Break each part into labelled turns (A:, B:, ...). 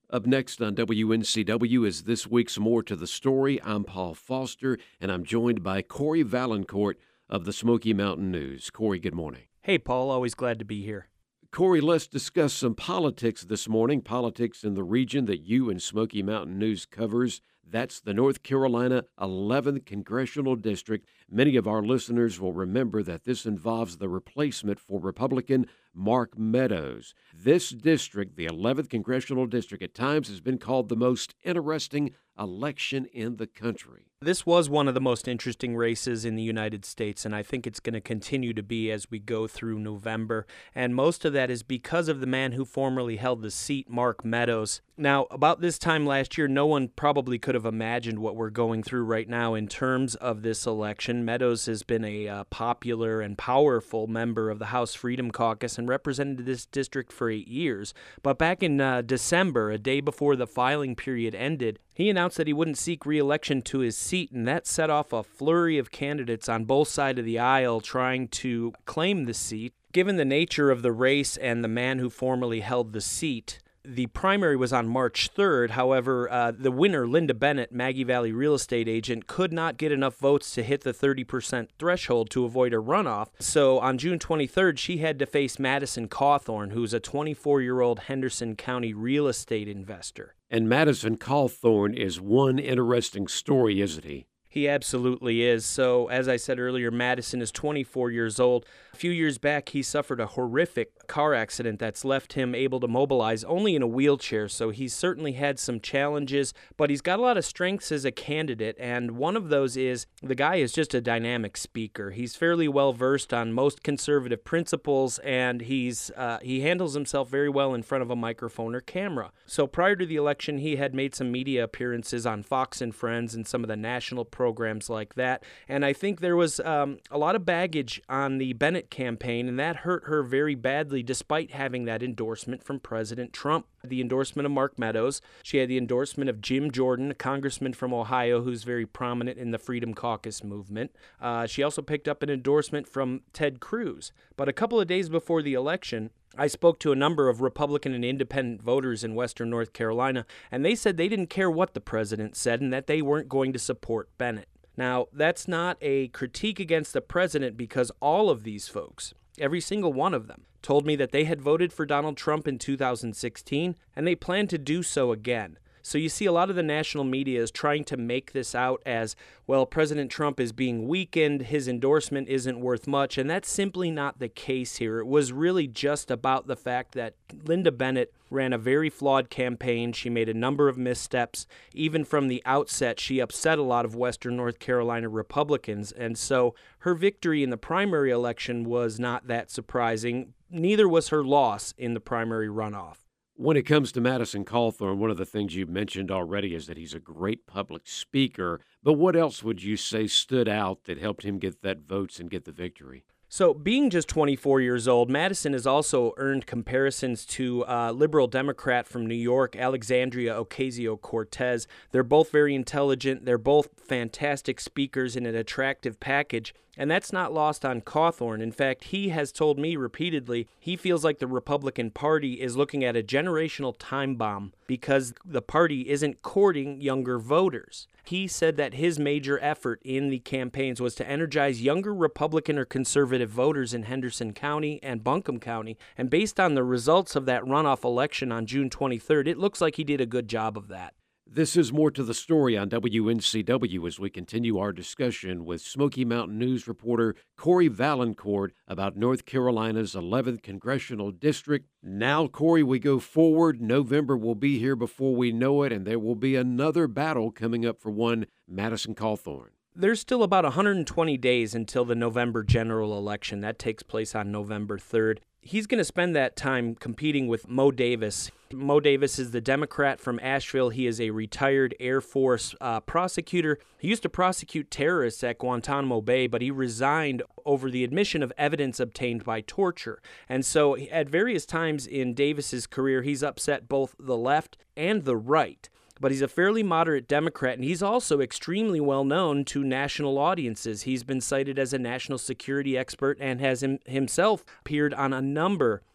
A: Up next on WNCW is this week's More to the Story. I'm Paul Foster, and I'm joined by Corey Valancourt of the Smoky Mountain News. Corey, good morning.
B: Hey, Paul. Always glad to be here.
A: Corey, let's discuss some politics this morning, politics in the region that you and Smoky Mountain News covers. That's the North Carolina 11th Congressional District. Many of our listeners will remember that this involves the replacement for Republican Mark Meadows. This district, the 11th Congressional District, at times has been called the most interesting election in the country.
B: This was one of the most interesting races in the United States, and I think it's going to continue to be as we go through November. And most of that is because of the man who formerly held the seat, Mark Meadows. Now, about this time last year, no one probably could have imagined what we're going through right now in terms of this election. Meadows has been a popular and powerful member of the House Freedom Caucus and represented this district for 8 years. But back in December, a day before the filing period ended, he announced that he wouldn't seek re-election to his seat, and that set off a flurry of candidates on both sides of the aisle trying to claim the seat. Given the nature of the race and the man who formerly held the seat, the primary was on March 3rd. However, the winner, Linda Bennett, Maggie Valley real estate agent, could not get enough votes to hit the 30% threshold to avoid a runoff. So on June 23rd, she had to face Madison Cawthorn, who's a 24-year-old Henderson County real estate investor.
A: And Madison Cawthorn is one interesting story, isn't he?
B: He absolutely is. So, as I said earlier, Madison is 24 years old. A few years back, he suffered a horrific car accident that's left him able to mobilize only in a wheelchair. So he's certainly had some challenges, but he's got a lot of strengths as a candidate. And one of those is the guy is just a dynamic speaker. He's fairly well versed on most conservative principles, and he handles himself very well in front of a microphone or camera. So prior to the election, he had made some media appearances on Fox and Friends and some of the national programs like that. And I think there was a lot of baggage on the Bennett campaign, and that hurt her very badly despite having that endorsement from President Trump. The endorsement of Mark Meadows. She had the endorsement of Jim Jordan, a congressman from Ohio who's very prominent in the Freedom Caucus movement. She also picked up an endorsement from Ted Cruz. But a couple of days before the election, I spoke to a number of Republican and independent voters in Western North Carolina, and they said they didn't care what the president said and that they weren't going to support Bennett. Now, that's not a critique against the president, because all of these folks, every single one of them, told me that they had voted for Donald Trump in 2016, and they plan to do so again. So you see a lot of the national media is trying to make this out as, well, President Trump is being weakened, his endorsement isn't worth much, and that's simply not the case here. It was really just about the fact that Linda Bennett ran a very flawed campaign. She made a number of missteps. Even from the outset, she upset a lot of Western North Carolina Republicans, and so her victory in the primary election was not that surprising. Neither was her loss in the primary runoff.
A: When it comes to Madison Cawthorn, one of the things you've mentioned already is that he's a great public speaker. But what else would you say stood out that helped him get that votes and get the victory?
B: So being just 24 years old, Madison has also earned comparisons to liberal Democrat from New York, Alexandria Ocasio-Cortez. They're both very intelligent. They're both fantastic speakers in an attractive package. And that's not lost on Cawthorn. In fact, he has told me repeatedly he feels like the Republican Party is looking at a generational time bomb because the party isn't courting younger voters. He said that his major effort in the campaigns was to energize younger Republican or conservative voters in Henderson County and Buncombe County. And based on the results of that runoff election on June 23rd, it looks like he did a good job of that.
A: This is More to the Story on WNCW as we continue our discussion with Smoky Mountain News reporter Corey Valancourt about North Carolina's 11th Congressional District. Now, Corey, we go forward. November will be here before we know it, and there will be another battle coming up for one Madison Cawthorn.
B: There's still about 120 days until the November general election. That takes place on November 3rd. He's going to spend that time competing with Mo Davis. Mo Davis is the Democrat from Asheville. He is a retired Air Force prosecutor. He used to prosecute terrorists at Guantanamo Bay, but he resigned over the admission of evidence obtained by torture. And so at various times in Davis's career, he's upset both the left and the right. But he's a fairly moderate Democrat, and he's also extremely well known to national audiences. He's been cited as a national security expert and has himself appeared on a number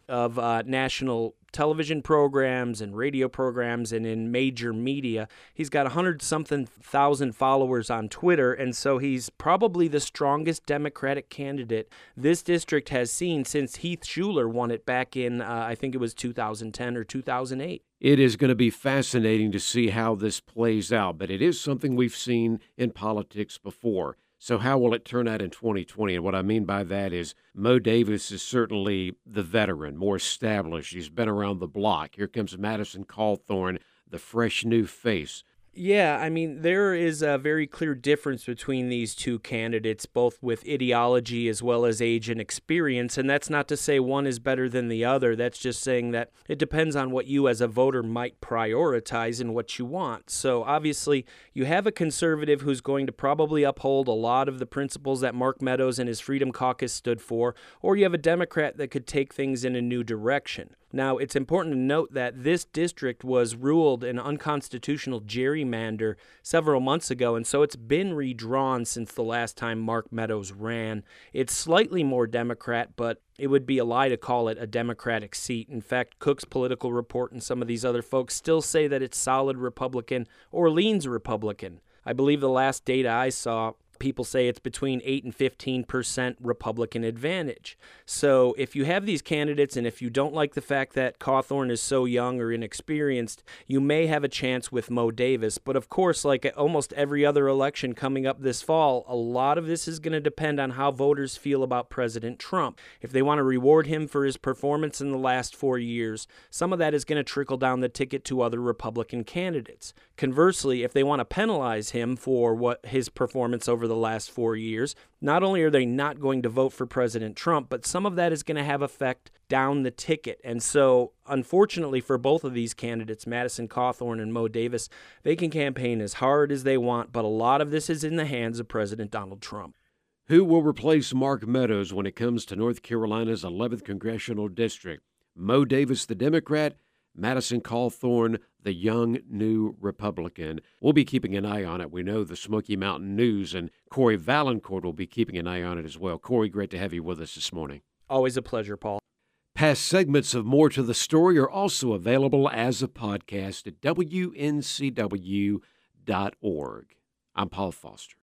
B: of national television programs and radio programs and in major media. He's got 100-something thousand followers on Twitter, and so he's probably the strongest Democratic candidate this district has seen since Heath Shuler won it back in, I think it was 2010 or 2008.
A: It is going to be fascinating to see how this plays out, but it is something we've seen in politics before. So how will it turn out in 2020? And what I mean by that is Mo Davis is certainly the veteran, more established. He's been around the block. Here comes Madison Cawthorn, the fresh new face.
B: Yeah, I mean, there is a very clear difference between these two candidates, both with ideology as well as age and experience, and that's not to say one is better than the other. That's just saying that it depends on what you as a voter might prioritize and what you want. So obviously, you have a conservative who's going to probably uphold a lot of the principles that Mark Meadows and his Freedom Caucus stood for, or you have a Democrat that could take things in a new direction. Now, it's important to note that this district was ruled an unconstitutional gerrymander several months ago, and so it's been redrawn since the last time Mark Meadows ran. It's slightly more Democrat, but it would be a lie to call it a Democratic seat. In fact, Cook's Political Report and some of these other folks still say that it's solid Republican or leans Republican. I believe the last data I saw, people say it's between 8 and 15% Republican advantage. So if you have these candidates and if you don't like the fact that Cawthorn is so young or inexperienced, you may have a chance with Mo Davis. But of course, like almost every other election coming up this fall, a lot of this is going to depend on how voters feel about President Trump. If they want to reward him for his performance in the last 4 years, some of that is going to trickle down the ticket to other Republican candidates. Conversely, if they want to penalize him for what his performance over the last 4 years, not only are they not going to vote for President Trump, but some of that is going to have effect down the ticket. And so, unfortunately for both of these candidates, Madison Cawthorn and Mo Davis, they can campaign as hard as they want, but a lot of this is in the hands of President Donald Trump.
A: Who will replace Mark Meadows when it comes to North Carolina's 11th Congressional District? Mo Davis, the Democrat, Madison Cawthorn, the young new Republican. We'll be keeping an eye on it. We know the Smoky Mountain News and Corey Valancourt will be keeping an eye on it as well. Corey, great to have you with us this morning.
B: Always a pleasure, Paul.
A: Past segments of More to the Story are also available as a podcast at WNCW.org. I'm Paul Foster.